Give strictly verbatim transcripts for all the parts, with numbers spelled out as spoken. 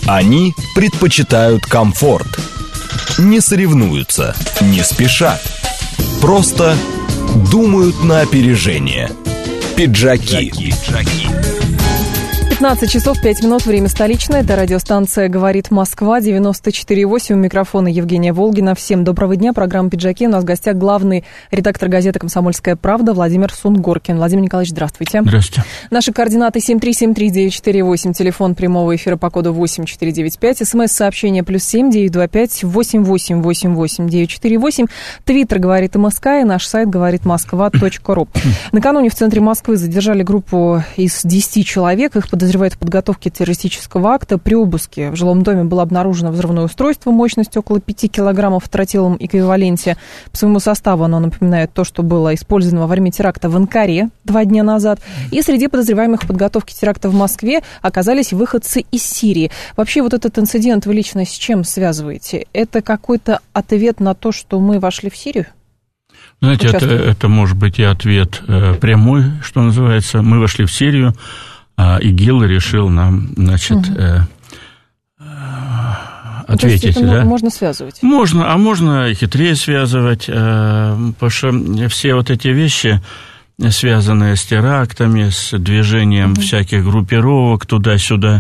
Они предпочитают комфорт. Не соревнуются, не спешат. Просто думают на опережение. Пиджаки. пятнадцать часов пять минут, время столичное. Это радиостанция «Говорит Москва», девяносто четыре и восемь. У микрофона Евгения Волгина. Всем доброго дня. Программа «Пиджаки». У нас в гостях главный редактор газеты «Комсомольская правда» Владимир Сунгоркин. Владимир Николаевич, здравствуйте. Здравствуйте. Наши координаты семь три семь три девять четыре восемь, телефон прямого эфира по коду восемь четыре девять пять, смс-сообщение плюс семь девять два пять восемь восемь восемь восемь девять четыре восемь, твиттер «Говорит МСК» и наш сайт говорит москва точка ру. Накануне в центре Москвы задержали группу из десяти человек. Их подозревают в подготовке террористического акта. При обыске в жилом доме было обнаружено взрывное устройство мощностью около пяти килограммов в тротиловом эквиваленте. По своему составу оно напоминает то, что было использовано во время теракта в Анкаре два дня назад. И среди подозреваемых в подготовке теракта в Москве оказались выходцы из Сирии. Вообще вот этот инцидент вы лично с чем связываете? Это какой-то ответ на то, что мы вошли в Сирию? Знаете, это, это может быть и ответ э, прямой, что называется. Мы вошли в Сирию, а ИГИЛ решил нам, значит, угу. э, э, ответить. То есть это да? можно связывать? Можно, а можно хитрее связывать, э, потому что все вот эти вещи, связанные с терактами, с движением угу. всяких группировок туда-сюда,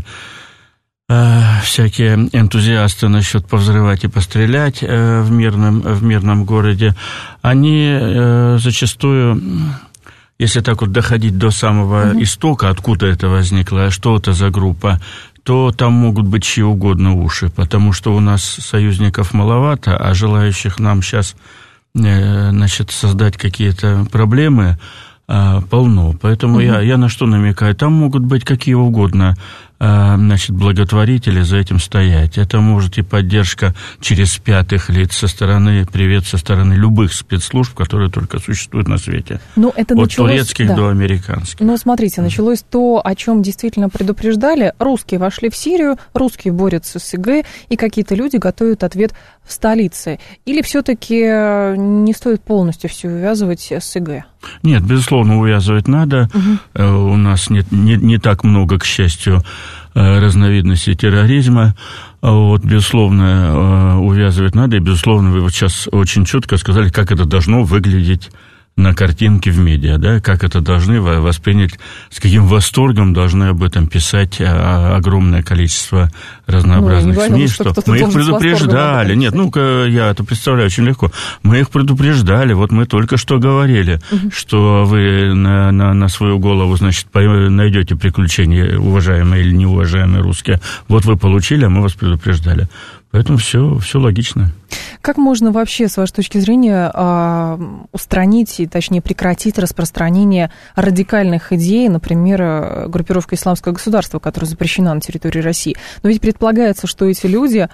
э, всякие энтузиасты насчет повзрывать и пострелять э, в мирном, в мирном городе, они э, зачастую... Если так вот доходить до самого uh-huh. истока, откуда это возникло, что это за группа, то там могут быть чьи угодно уши, потому что у нас союзников маловато, а желающих нам сейчас, значит, создать какие-то проблемы полно. Поэтому uh-huh. я, я на что намекаю? Там могут быть какие угодно, значит, благотворители за этим стоять. Это может и поддержка через пятых лиц со стороны, привет со стороны любых спецслужб, которые только существуют на свете. Но это от началось, турецких да. до американских. Ну, смотрите, началось то, о чем действительно предупреждали. Русские вошли в Сирию, русские борются с ИГ, и какие-то люди готовят ответ в столице. Или все-таки не стоит полностью все увязывать с ИГ? Нет, безусловно, увязывать надо. Угу. У нас нет, не, не так много, к счастью, разновидностей терроризма. Вот, безусловно, увязывать надо. И, безусловно, вы вот сейчас очень четко сказали, как это должно выглядеть на картинке в медиа, да, как это должны воспринять, с каким восторгом должны об этом писать огромное количество разнообразных ну, СМИ, что, что мы их предупреждали. Нет, ну-ка, я это представляю очень легко. Мы их предупреждали, вот мы только что говорили, угу. что вы на, на, на свою голову, значит, найдете приключения, уважаемые или неуважаемые русские. Вот вы получили, а мы вас предупреждали. Поэтому все, все логично. Как можно вообще, с вашей точки зрения, устранить, и, точнее, прекратить распространение радикальных идей, например, группировка «Исламское государство», которая запрещена на территории России? Но ведь предполагается, что эти люди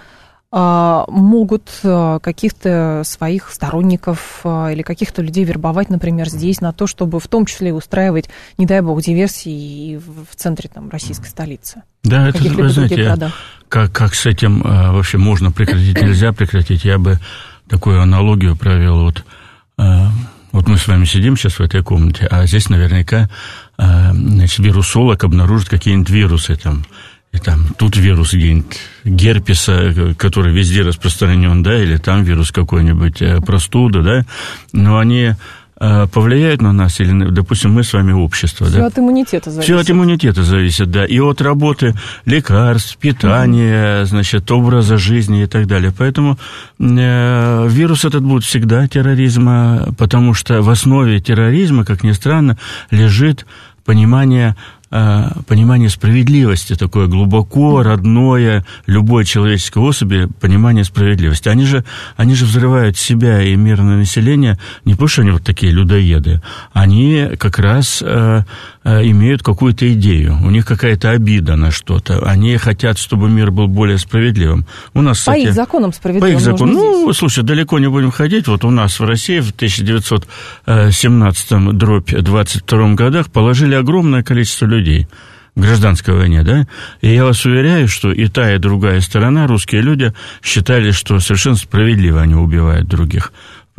могут каких-то своих сторонников или каких-то людей вербовать, например, здесь, на то, чтобы в том числе устраивать, не дай бог, диверсии в центре там, российской столицы. Да, это, вы знаете, как, как с этим вообще можно прекратить, нельзя прекратить, я бы такую аналогию провел. Вот, вот мы с вами сидим сейчас в этой комнате, а здесь наверняка, значит, вирусолог обнаружит какие-нибудь вирусы там, и там тут вирус где-нибудь герпеса, который везде распространен, да, или там вирус какой-нибудь простуды, да, но они повлияют на нас, или, допустим, мы с вами общество. Все да? от иммунитета зависит. Все от иммунитета зависит, да, и от работы лекарств, питания, mm-hmm. значит, образа жизни и так далее. Поэтому э, вирус этот будет всегда терроризма, потому что в основе терроризма, как ни странно, лежит понимание понимание справедливости, такое глубоко родное любой человеческой особи, понимание справедливости. Они же, они же взрывают себя и мирное население не потому, что они вот такие людоеды, они как раз э, э, имеют какую-то идею, у них какая-то обида на что-то, они хотят, чтобы мир был более справедливым. У нас, по кстати, их законам справедливым. По их законам. Ну, слушай, далеко не будем ходить, вот у нас в России в тысяча девятьсот семнадцатом дробь двадцать втором годах положили огромное количество людей в гражданской войне, да, и я вас уверяю, что и та, и другая сторона, русские люди, считали, что совершенно справедливо они убивают других.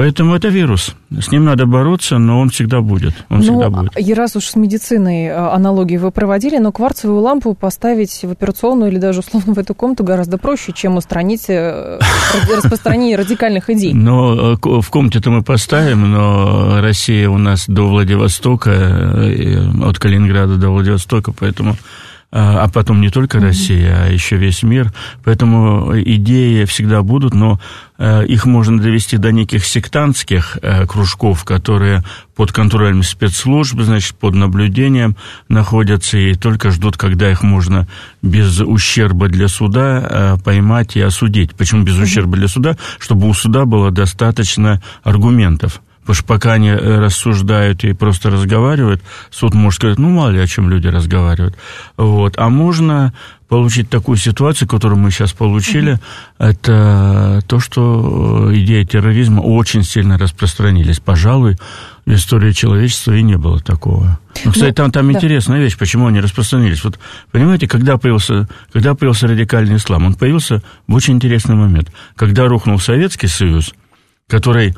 Поэтому это вирус. С ним надо бороться, но он всегда будет. Он ну, всегда будет. И раз уж с медициной аналогии вы проводили, но кварцевую лампу поставить в операционную или даже условно в эту комнату гораздо проще, чем устранить распространение радикальных идей. Но в комнате-то мы поставим, но Россия у нас до Владивостока, от Калининграда до Владивостока, поэтому... А потом не только Россия, а еще весь мир. Поэтому идеи всегда будут, но их можно довести до неких сектантских кружков, которые под контролем спецслужб, значит, под наблюдением находятся и только ждут, когда их можно без ущерба для суда поймать и осудить. Почему без ущерба для суда? Чтобы у суда было достаточно аргументов. Потому что пока они рассуждают и просто разговаривают, суд может сказать, ну, мало ли о чем люди разговаривают. Вот. А можно получить такую ситуацию, которую мы сейчас получили, mm-hmm. это то, что идеи терроризма очень сильно распространились. Пожалуй, в истории человечества и не было такого. Ну, кстати, ну, там, там да. интересная вещь, почему они распространились. Вот, понимаете, когда появился, когда появился радикальный ислам, он появился в очень интересный момент. Когда рухнул Советский Союз, который...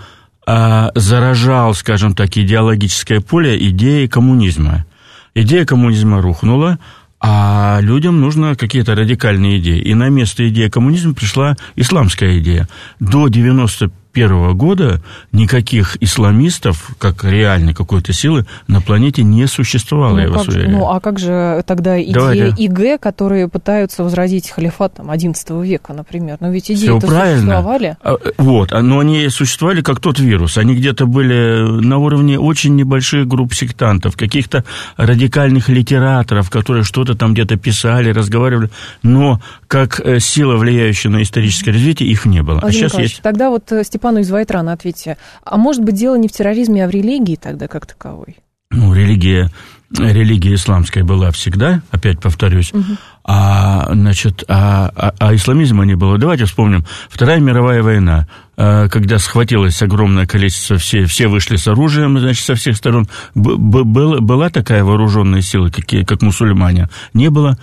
заражал, скажем так, идеологическое поле идеей коммунизма. Идея коммунизма рухнула, а людям нужны какие-то радикальные идеи. И на место идеи коммунизма пришла исламская идея. До девяносто первого года никаких исламистов, как реальной какой-то силы, на планете не существовало, ну, я вас уверяю. Ну, а как же тогда идеи Давайте. ИГ, которые пытаются возродить халифат там, одиннадцатого века, например? Но ведь идеи-то существовали. Вот, но они существовали как тот вирус. Они где-то были на уровне очень небольших групп сектантов, каких-то радикальных литераторов, которые что-то там где-то писали, разговаривали, но как сила, влияющая на историческое развитие, их не было. Владимир а сейчас есть. Тогда вот Степану из Вайтрана ответьте, а может быть дело не в терроризме, а в религии тогда как таковой? Ну, религия, религия исламская была всегда, опять повторюсь, угу. а, значит, а, а, а исламизма не было. Давайте вспомним, Вторая мировая война, когда схватилось огромное количество, все, все вышли с оружием, значит, со всех сторон, Б, б, была такая вооруженная сила, как, как мусульмане? Не было.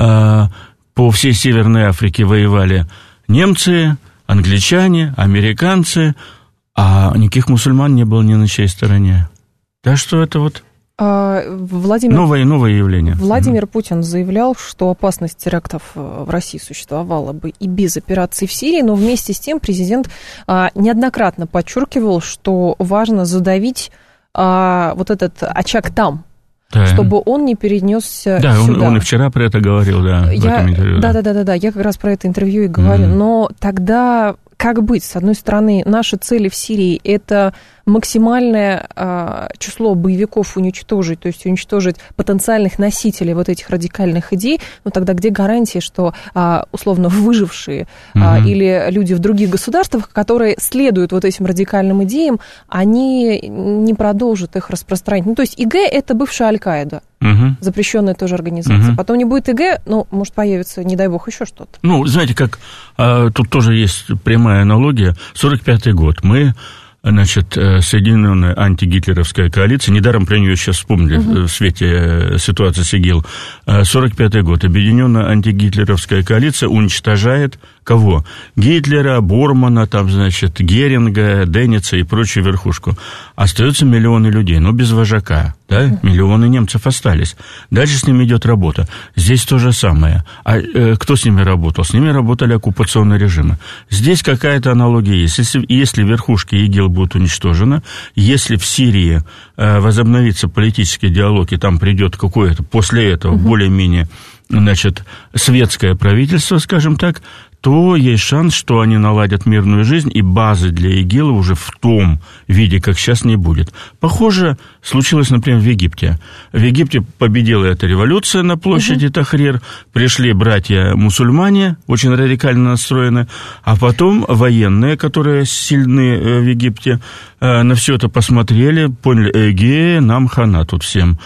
По всей Северной Африке воевали немцы, англичане, американцы, а никаких мусульман не было ни на чьей стороне. Так что это вот а, Владимир, новое, новое явление. Владимир mm-hmm. Путин заявлял, что опасность терактов в России существовала бы и без операции в Сирии, но вместе с тем президент а, неоднократно подчеркивал, что важно задавить а, вот этот очаг там. Да. Чтобы он не перенесся да, сюда. Да, он, он и вчера про это говорил, да, я, в этом интервью. Да, да, да, да, да, я как раз про это интервью и говорю. Mm-hmm. Но тогда как быть? С одной стороны, наши цели в Сирии – это максимальное а, число боевиков уничтожить, то есть уничтожить потенциальных носителей вот этих радикальных идей, но тогда где гарантии, что а, условно выжившие mm-hmm. а, или люди в других государствах, которые следуют вот этим радикальным идеям, они не продолжат их распространять? Ну, то есть ИГ – это бывшая Аль-Каида. Угу. Запрещенная тоже организация. Угу. Потом не будет ИГ, ну, может появиться, не дай бог, еще что-то. Ну, знаете, как а, тут тоже есть прямая аналогия. сорок пятый год. Мы, значит, Соединенная антигитлеровская коалиция, недаром про нее сейчас вспомнили угу. в свете ситуации с ИГИЛ. сорок пятый год. Объединенная антигитлеровская коалиция уничтожает кого? Гитлера, Бормана, там, значит, Геринга, Деница и прочую верхушку. Остаются миллионы людей, но без вожака. Да? Миллионы немцев остались. Дальше с ними идет работа. Здесь то же самое. А э, кто с ними работал? С ними работали оккупационные режимы. Здесь какая-то аналогия есть. Если, если верхушки ИГИЛ будут уничтожены, если в Сирии э, возобновится политический диалог, и там придет какое-то после этого угу. более-менее, значит, светское правительство, скажем так, то есть шанс, что они наладят мирную жизнь, и базы для ИГИЛа уже в том виде, как сейчас, не будет. Похоже, случилось, например, в Египте. В Египте победила эта революция на площади uh-huh. Тахрир, пришли братья-мусульмане, очень радикально настроены, а потом военные, которые сильны в Египте, на все это посмотрели, поняли, эге, нам хана тут всем,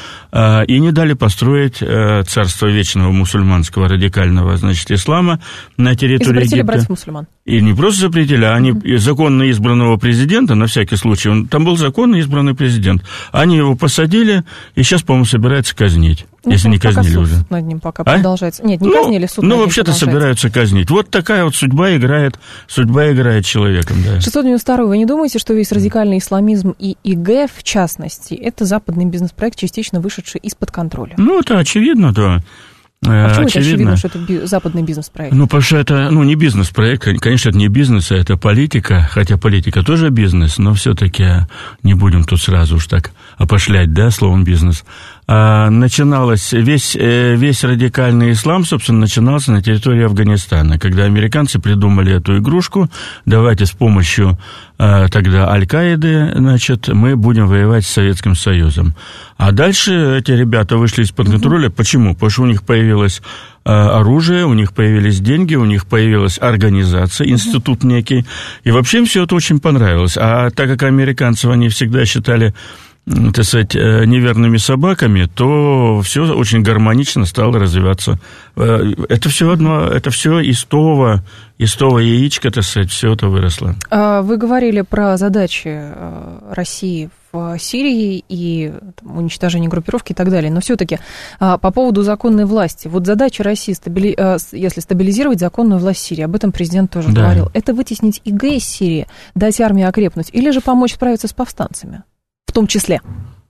и не дали построить царство вечного мусульманского радикального, значит, ислама на территории территории Запретили Египта. брать мусульман. И не просто запретили, а они uh-huh. законно избранного президента, на всякий случай, он, там был законно избранный президент, они его посадили, и сейчас, по-моему, собираются казнить, ну, если не казнили суд уже. Над ним пока а? продолжается. Нет, не ну, казнили, суд Ну, над ним вообще-то собираются казнить. Вот такая вот судьба играет, судьба играет человеком, да. шестьсот девяносто второй. Вы не думаете, что весь радикальный исламизм и ИГ, в частности, это западный бизнес-проект, частично вышедший из-под контроля? Ну, это очевидно, да. А почему это очевидно, что это би- западный бизнес-проект? Ну, потому что это, ну, не бизнес-проект, конечно, это не бизнес, а это политика, хотя политика тоже бизнес, но все-таки не будем тут сразу уж так опошлять, да, словом бизнес. А, начиналось, весь, весь радикальный ислам, собственно, начинался на территории Афганистана, когда американцы придумали эту игрушку, давайте с помощью а, тогда Аль-Каиды, значит, мы будем воевать с Советским Союзом. А дальше эти ребята вышли из-под контроля. Mm-hmm. Почему? Потому что у них появилось а, оружие, у них появились деньги, у них появилась организация, институт mm-hmm. некий, и вообще им все это очень понравилось. А так как американцев они всегда считали, так сказать, неверными собаками, то все очень гармонично стало развиваться. Это все одно, это все из того, из того яичка, так сказать, все это выросло. Вы говорили про задачи России в Сирии и там, уничтожение группировки и так далее, но все-таки по поводу законной власти. Вот задача России, стабили... если стабилизировать законную власть Сирии, об этом президент тоже да. говорил, это вытеснить ИГ из Сирии, дать армии окрепнуть, или же помочь справиться с повстанцами? В том числе.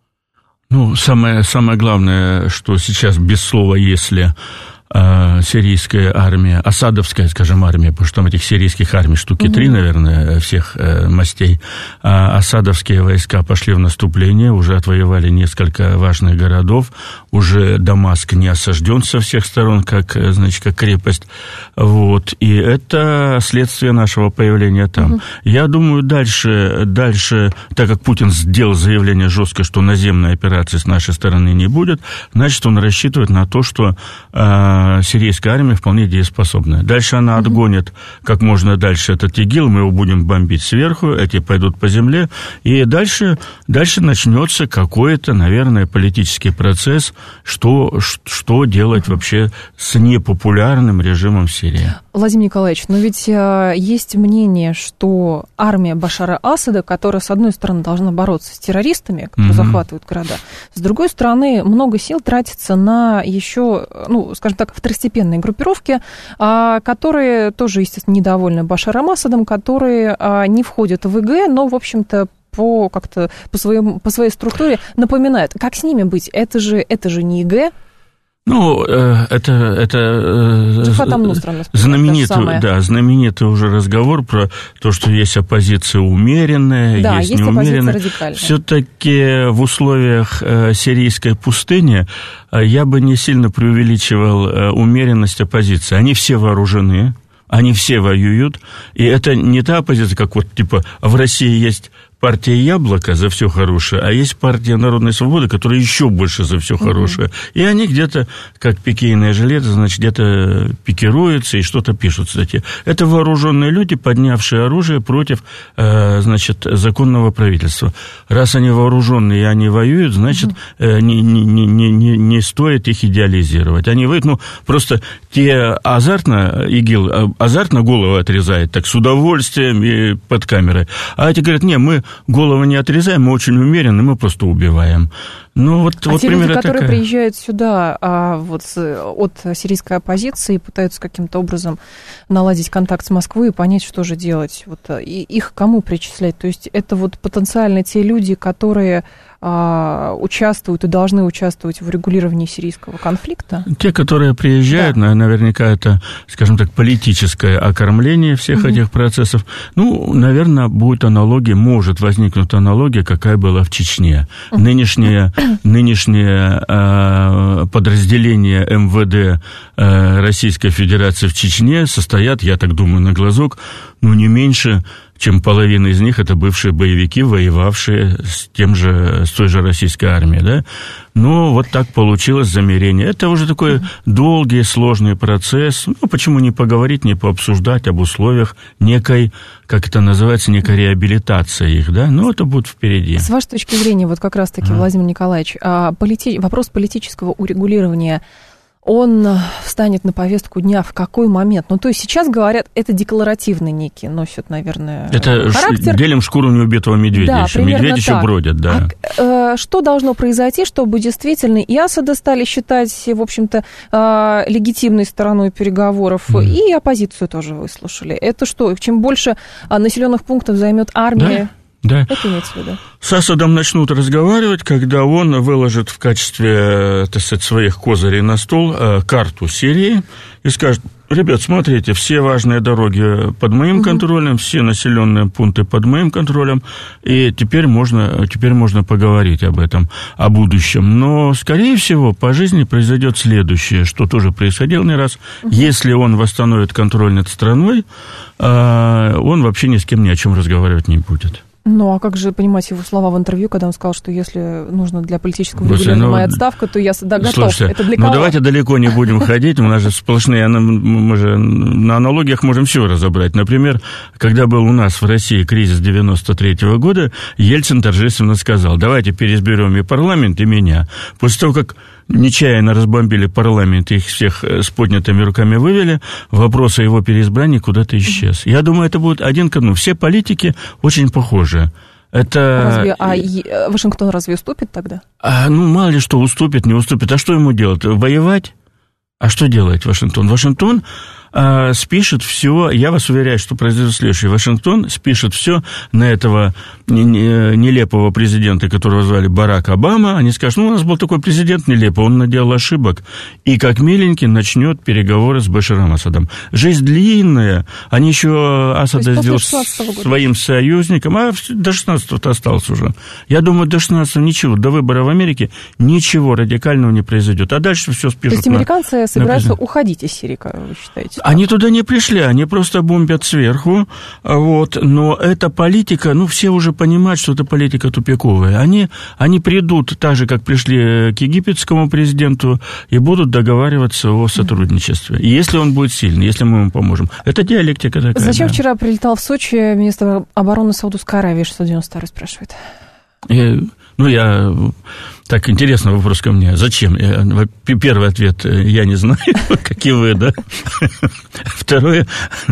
Ну, самое, самое главное, что сейчас без слова «если» э, сирийская армия, асадовская, скажем, армия, потому что там этих сирийских армий штуки mm-hmm. три, наверное, всех э, мастей, а асадовские войска пошли в наступление, уже отвоевали несколько важных городов, уже Дамаск не осажден со всех сторон, как, значит, как крепость, вот, и это следствие нашего появления там. Mm-hmm. Я думаю, дальше, дальше, так как Путин сделал заявление жесткое, что наземной операции с нашей стороны не будет, значит, он рассчитывает на то, что э, сирийская армия вполне дееспособная. Дальше она mm-hmm. отгонит как можно дальше этот ИГИЛ, мы его будем бомбить сверху, эти пойдут по земле, и дальше, дальше начнется какой-то, наверное, политический процесс, что, что делать mm-hmm. вообще с непопулярным режимом в Сирии. Владимир Николаевич, но ведь э, есть мнение, что армия Башара Асада, которая, с одной стороны, должна бороться с террористами, которые mm-hmm. захватывают города, с другой стороны, много сил тратится на еще, ну, скажем так, второстепенные группировки, э, которые тоже, естественно, недовольны Башаром Асадом, которые э, не входят в ИГ, но, в общем-то, по, как-то, по, своему, по своей структуре напоминают. Как с ними быть? Это же, это же не ИГ. Ну, это, это знаменитый, да, знаменитый уже разговор про то, что есть оппозиция умеренная, да, есть, есть неумеренная. Оппозиция радикальная. Все-таки в условиях сирийской пустыни я бы не сильно преувеличивал умеренность оппозиции. Они все вооружены, они все воюют, и это не та оппозиция, как вот, типа, в России есть партия «Яблоко» за все хорошее, а есть партия «Народной свободы», которая еще больше за все хорошее. Mm-hmm. И они где-то, как пикейное железо, значит, где-то пикируются и что-то пишут, кстати. Это вооруженные люди, поднявшие оружие против, э, значит, законного правительства. Раз они вооруженные и они воюют, значит, э, не, не, не, не, не стоит их идеализировать. Они воюют, ну, просто те азартно, ИГИЛ азартно голову отрезает, так, с удовольствием и под камерой. А эти говорят, не, мы голову не отрезаем, мы очень умеренно, мы просто убиваем. Ну, вот, а вот те люди, которые такая... приезжают сюда а, вот, от сирийской оппозиции, пытаются каким-то образом наладить контакт с Москвой и понять, что же делать, вот, и их кому причислять? То есть это вот потенциально те люди, которые а, участвуют и должны участвовать в урегулировании сирийского конфликта? Те, которые приезжают, да. наверняка это, скажем так, политическое окормление всех угу. этих процессов. Ну, наверное, будет аналогия, может возникнуть аналогия, какая была в Чечне. Угу. Нынешняя Нынешнее э, подразделение эм вэ дэ э, Российской Федерации в Чечне состоят, я так думаю, на глазок, ну, не меньше, чем половина из них это бывшие боевики, воевавшие с, тем же, с той же российской армией, да? Но вот так получилось замерение. Это уже такой долгий, сложный процесс. Ну, почему не поговорить, не пообсуждать об условиях некой, как это называется, некой реабилитации их, да? Но это будет впереди. С вашей точки зрения, вот как раз-таки, а. Владимир Николаевич, полити... вопрос политического урегулирования он встанет на повестку дня в какой момент? Ну, то есть сейчас говорят, это декларативный некий носит, наверное, это характер. Это делим шкуру неубитого медведя да, еще. Медведь еще так. бродит, да. А, э, что должно произойти, чтобы действительно и Асада стали считать, в общем-то, э, легитимной стороной переговоров, mm. и оппозицию тоже выслушали? Это что, чем больше населенных пунктов займет армия? Да. Да. Это имеется в виду. С Асадом начнут разговаривать, когда он выложит в качестве, так сказать, своих козырей на стол карту Сирии и скажет: ребят, смотрите, все важные дороги под моим угу. контролем, все населенные пункты под моим контролем, и теперь можно, теперь можно поговорить об этом, о будущем. Но, скорее всего, по жизни произойдет следующее, что тоже происходило не раз. Угу. Если он восстановит контроль над страной, он вообще ни с кем ни о чем разговаривать не будет. Ну, а как же понимать его слова в интервью, когда он сказал, что если нужно для политического регулирования ну, моя отставка, то я да, готов. Слушайте, это для ну кого? Давайте далеко не будем ходить, у нас же сплошные, мы же на аналогиях можем все разобрать. Например, когда был у нас в России кризис девяносто третьего года, Ельцин торжественно сказал: давайте переизберем и парламент, и меня. После того, как нечаянно разбомбили парламент, их всех с поднятыми руками вывели, вопрос о его переизбрании куда-то исчез. Я думаю, это будет один к одному. Все политики очень похожи. Это... Разве, а Вашингтон разве уступит тогда? А, ну, мало ли что, уступит, не уступит. А что ему делать? Воевать? А что делает Вашингтон? Вашингтон а, спишет все, я вас уверяю, что произойдет следующее. Вашингтон спишет все на этого нелепого президента, которого звали Барак Обама. Они скажут: ну, у нас был такой президент нелепый, он наделал ошибок. И как миленький начнет переговоры с Башаром Асадом. Жизнь длинная. Они еще Асада сделали своим союзником, а до шестнадцатого-то осталось уже. Я думаю, до шестнадцатого ничего, до выбора в Америке ничего радикального не произойдет. А дальше все спишут. То есть американцы на, собираются на уходить из Сирии, как вы считаете? Они туда не пришли, они просто бомбят сверху, вот, но эта политика, ну, все уже понимают, что это политика тупиковая. Они, они придут так же, как пришли к египетскому президенту, и будут договариваться о сотрудничестве. И если он будет сильный, если мы ему поможем. Это диалектика такая. Зачем да. вчера прилетал в Сочи министр обороны Саудовской Аравии? шестьсот девяносто второй спрашивает. И, ну, я... Так, интересный вопрос ко мне. Зачем? Первый ответ: я не знаю, как и вы, да? Второе,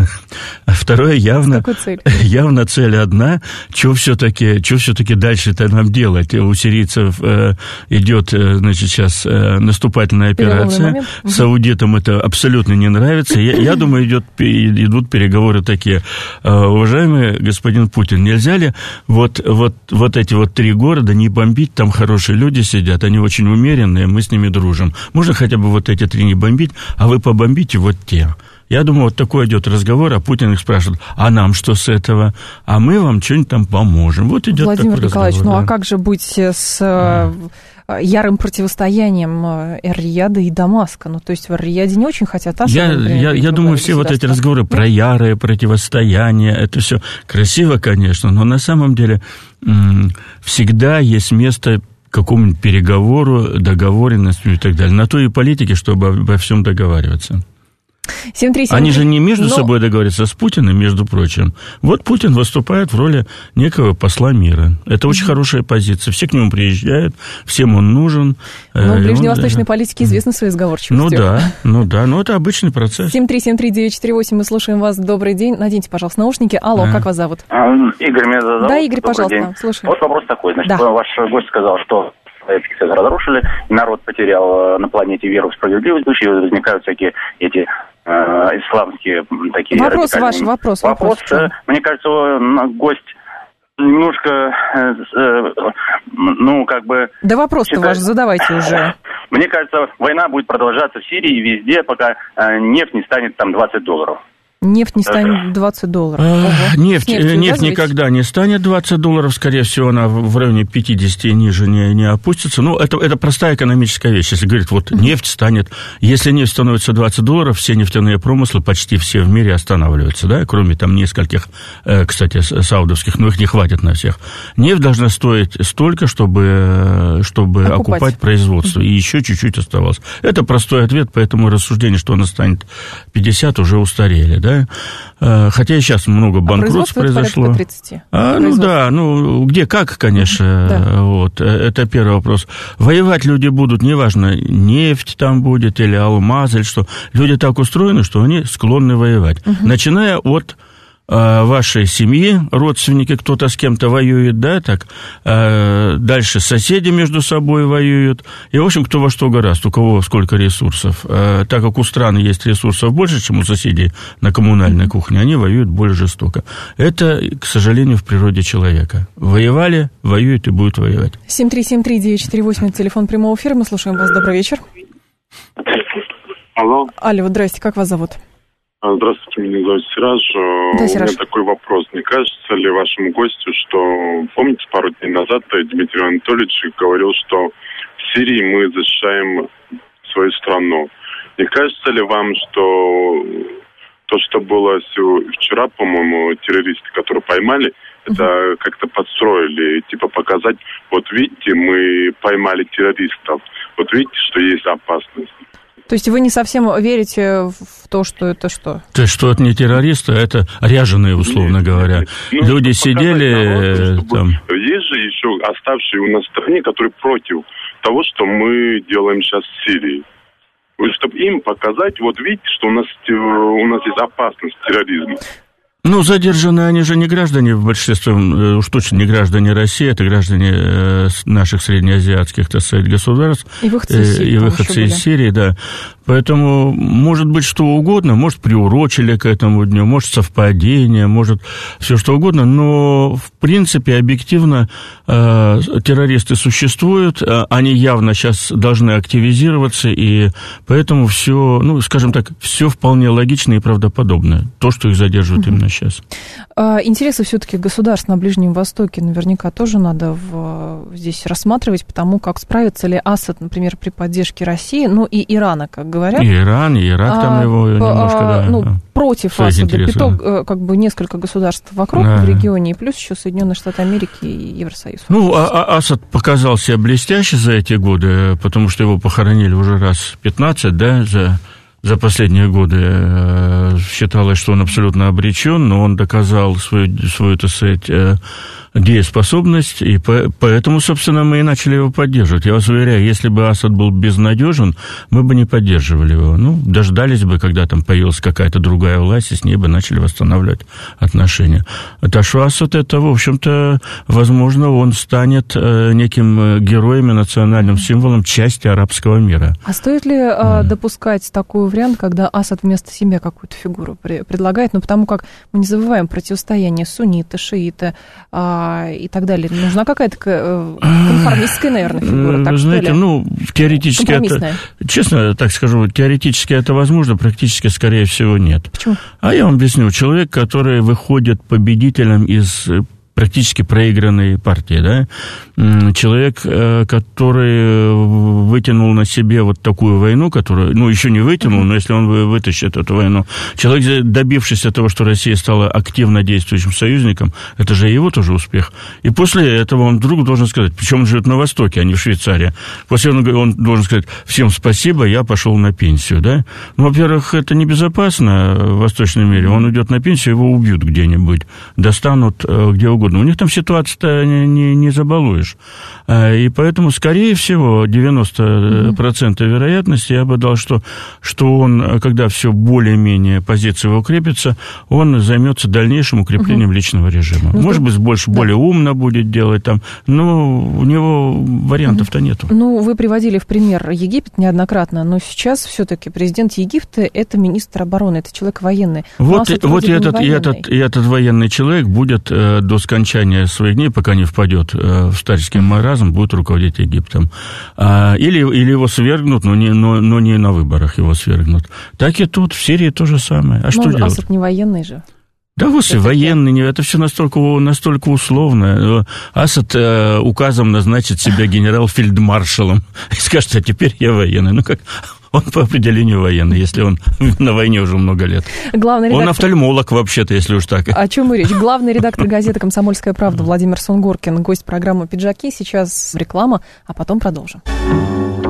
второе явно, цель? явно цель одна. Что все-таки, что все-таки дальше-то нам делать? У сирийцев э, идет, значит, сейчас э, наступательная операция. Саудитам это абсолютно не нравится. Я, я думаю, идет, идут переговоры такие. Уважаемый господин Путин, нельзя ли вот, вот, вот эти вот три города не бомбить? Там хорошие люди сидят, они очень умеренные, мы с ними дружим. Можно хотя бы вот эти три не бомбить, а вы побомбите вот те. Я думаю, вот такой идет разговор, а Путин их спрашивает: а нам что с этого? А мы вам что-нибудь там поможем. Вот идет Владимир такой Николаевич, разговор. ну да. а как же быть с а. ярым противостоянием Эр-Рияда и Дамаска? Ну, то есть в Эр-Рияде не очень хотят Асада. Я, я, я думаю, все вот эти разговоры про ярое противостояние, это все красиво, конечно, но на самом деле м- всегда есть место какому-нибудь переговору, договоренности и так далее. На то и политики, чтобы обо всем договариваться. семь три семь. Они же не между Но... собой договорятся, с Путиным, между прочим. Вот Путин выступает в роли некого посла мира. Это очень mm-hmm. хорошая позиция. Все к нему приезжают, всем он нужен. Но в ближневосточной политике известны свои сговорчивости. Ну да, ну да, но это обычный процесс. семь три семь три девять четыре восемь, мы слушаем вас. Добрый день. Наденьте, пожалуйста, наушники. Алло, а. как вас зовут? А, Игорь меня зовут. Да, Игорь, Добрый пожалуйста, день. слушаем. Вот вопрос такой. Значит, да. ваш гость сказал, что Советский Союз разрушили, народ потерял на планете веру в справедливость, и возникают всякие эти э, исламские такие... Вопрос ваш, вопрос. Вопрос, вопрос э, мне кажется, гость немножко, э, э, ну, как бы... Да вопрос-то считает... ваш задавайте уже. Мне кажется, война будет продолжаться в Сирии и везде, пока э, нефть не станет там двадцать долларов. Нефть не станет двадцать долларов. Ого. Нефть, нефть никогда не станет двадцать долларов, скорее всего, она в районе пятьдесят и ниже не, не опустится. Ну, это, это простая экономическая вещь. Если говорить, вот нефть станет... Если нефть становится двадцать долларов, все нефтяные промыслы, почти все в мире останавливаются, да, кроме там нескольких, кстати, саудовских, но их не хватит на всех. Нефть должна стоить столько, чтобы, чтобы окупать. окупать производство, и еще чуть-чуть оставалось. Это простой ответ, поэтому рассуждение, что она станет пятьдесят, уже устарели, да. да, хотя и сейчас много банкротств произошло. А, ну да, ну где как, конечно, да. Вот, это первый вопрос. Воевать люди будут, неважно, нефть там будет или алмаз, или что. Люди так устроены, что они склонны воевать. Угу. Начиная от вашей семьи, родственники, кто-то с кем-то воюет, да, так, дальше соседи между собой воюют, и, в общем, кто во что гораст, у кого сколько ресурсов. Так как у стран есть ресурсов больше, чем у соседей на коммунальной кухне, они воюют более жестоко. Это, к сожалению, в природе человека. Воевали, воюют и будут воевать. семь три семь три девять четыре восемь, телефон прямого эфира, мы слушаем вас. Добрый вечер. Алло. Алло, здрасте, как вас зовут? Здравствуйте, меня зовут Сираж. Да, У Сираж. меня такой вопрос. Не кажется ли вашему гостю, что, помните, пару дней назад Дмитрий Анатольевич говорил, что в Сирии мы защищаем свою страну. Не кажется ли вам, что то, что было вчера, по-моему, террористы, которые поймали, это как-то подстроили, типа показать, вот видите, мы поймали террористов, вот видите, что есть опасность. То есть вы не совсем верите в то, что это что? То есть, что это не террористы, а это ряженые, условно нет, говоря. Нет, нет. Ну, люди сидели народу, там. Есть же еще оставшие у нас в стране, которые против того, что мы делаем сейчас в Сирии. Чтобы им показать, вот видите, что у нас, у нас есть опасность терроризма. Ну, задержанные, они же не граждане, в большинстве, уж точно не граждане России, это граждане наших среднеазиатских, так сказать, государств. И выходцы из Сирии. И выходцы из Сирии, да. Поэтому может быть что угодно, может, приурочили к этому дню, может, совпадение, может, все что угодно, но, в принципе, объективно э, террористы существуют, они явно сейчас должны активизироваться, и поэтому все, ну, скажем так, все вполне логично и правдоподобно, то, что их задерживают mm-hmm. именно сейчас. Интересы все-таки государств на Ближнем Востоке наверняка тоже надо в, здесь рассматривать, потому как справится ли Асад, например, при поддержке России, ну и Ирана, как говорят. И Иран, и Ирак там а, его немножко, а, да. Ну, против Асада, пяток, как бы несколько государств вокруг да. в регионе, и плюс еще Соединенные Штаты Америки и Евросоюз. Ну, а, Асад показал себя блестяще за эти годы, потому что его похоронили уже раз пятнадцать, да, за... За последние годы считалось, что он абсолютно обречен, но он доказал свою, свою, так сказать, дееспособность, и поэтому, собственно, мы и начали его поддерживать. Я вас уверяю, если бы Асад был безнадежен, мы бы не поддерживали его. Ну, дождались бы, когда там появилась какая-то другая власть, и с ней бы начали восстанавливать отношения. Так что Асад, это, в общем-то, возможно, он станет неким героем и национальным символом части арабского мира. А стоит ли а, допускать такой вариант, когда Асад вместо себя какую-то фигуру предлагает? Ну, потому как мы не забываем противостояние сунниты, шииты, и так далее. Нужна какая-то конформистская, наверное, фигура, так знаете, что ли? Ну, теоретически это, честно так скажу, теоретически это возможно, практически, скорее всего, нет. Почему? А я вам объясню. Человек, который выходит победителем из практически проигранной партии, да, человек, который вытянул на себе вот такую войну, которую, ну, еще не вытянул, но если он вытащит эту войну, человек, добившийся того, что Россия стала активно действующим союзником, это же его тоже успех. И после этого он вдруг должен сказать, причем он живет на Востоке, а не в Швейцарии, после этого он должен сказать, всем спасибо, я пошел на пенсию, да. Ну, во-первых, это небезопасно в восточном мире, он уйдет на пенсию, его убьют где-нибудь, достанут где угодно. У них там ситуацию-то не, не, не забалуешь. И поэтому, скорее всего, девяносто процентов вероятности я бы дал, что, что он, когда все более-менее позиция его укрепится, он займется дальнейшим укреплением угу. личного режима. Ну, Может быть, больше, да. более умно будет делать там, но у него вариантов-то нету. Ну, вы приводили в пример Египет неоднократно, но сейчас все-таки президент Египта – это министр обороны, это человек военный. Вот, вот и, этот, и, этот, и этот военный человек будет э, до скончания своих дней, пока не впадет в старческий маразм, будет руководить Египтом. Или, или его свергнут, но не, но, но не на выборах его свергнут. Так и тут, в Сирии то же самое. А но что делать? Асад не военный же. Да, господи, военный, это все настолько, настолько условно. Асад э, указом назначит себя генерал-фельдмаршалом и скажет, а теперь я военный. Ну как... Он по определению военный, если он на войне уже много лет. Главный редактор... Он офтальмолог вообще-то, если уж так. О чем и речь? Главный редактор газеты «Комсомольская правда» Владимир Сунгоркин, гость программы «Пиджаки». Сейчас реклама, а потом продолжим.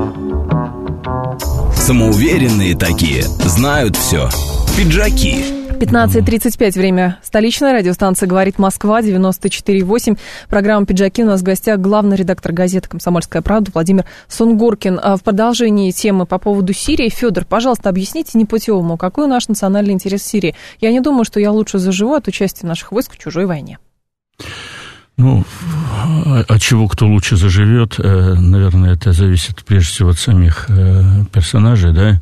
Самоуверенные такие, знают все. Пиджаки. пятнадцать тридцать пять, время столичная радиостанция «Говорит Москва», девяносто четыре и восемь. Программа «Пиджаки». У нас в гостях главный редактор газеты «Комсомольская правда» Владимир Сунгоркин. В продолжении темы по поводу Сирии. Федор, пожалуйста, объясните непутевому, какой наш национальный интерес в Сирии? Я не думаю, что я лучше заживу от участия наших войск в чужой войне. Ну, от чего кто лучше заживет, наверное, это зависит прежде всего от самих персонажей, да.